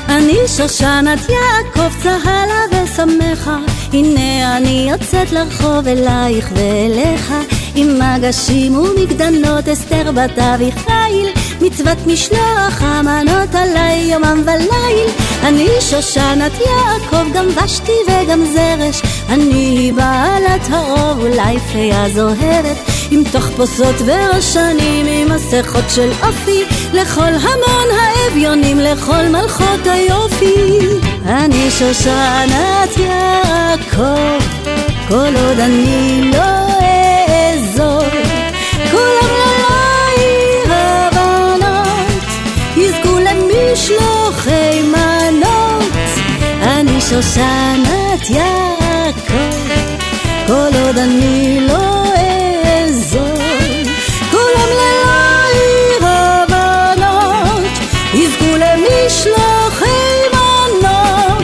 אני שושנת יעקב צהלה ושמחה, הנה אני יוצאת לרחוב אלייך ואליך, עם מגשים ומגדנות אסתר בת אביחיל, מצוות משלוח המנות עליי יומם וליל. אני שושנת יעקב גם ושתי וגם זרש, אני בעלת האוב אולי פיה זוהרת, עם תחפושות וראשנים עם מסכות של אופי, לכל המון האביונים לכל מלכות היופי. אני שושנת יעקב כל עוד אני לא אעזוב, כולם לליל הבנות יזכו למשלוחי מנות. אני שושנת יעקב כל עוד אני לא אעזוב, כולם לליל הבנות יזכו למשלוחי מנות.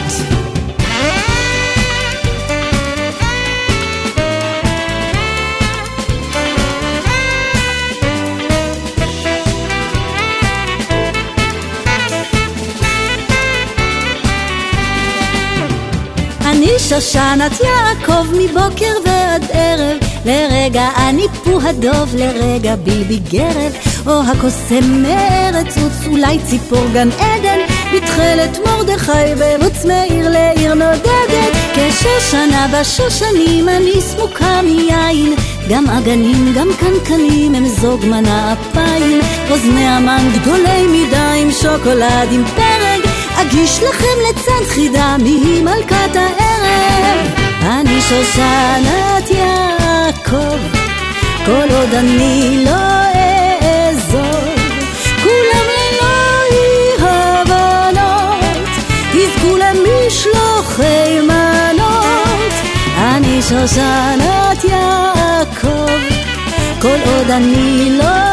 אני שושנת יעקב מבוקר ועד ערב, לרגע אני פוהדוב, לרגע בלבי גרב, או הקוסם מארץ עוץ, אולי ציפור גן עדן, בתחלת מרדכי ברוץ מעיר לעיר נודדת. כשושנה בשושנים אני סמוקה מיין, גם אגנים גם קנקנים הם זוג מנה אפיים, אוזני המן גדולי מידה עם שוקולד עם פרג, אגיש לכם לצד חידה מי מלכת הערב. אני שושנת יעקב כל עוד אני לא אעזוב, כולם ללא הבנות יזכו למשלוחי מנות. אני שושנת יעקב כל עוד אני לא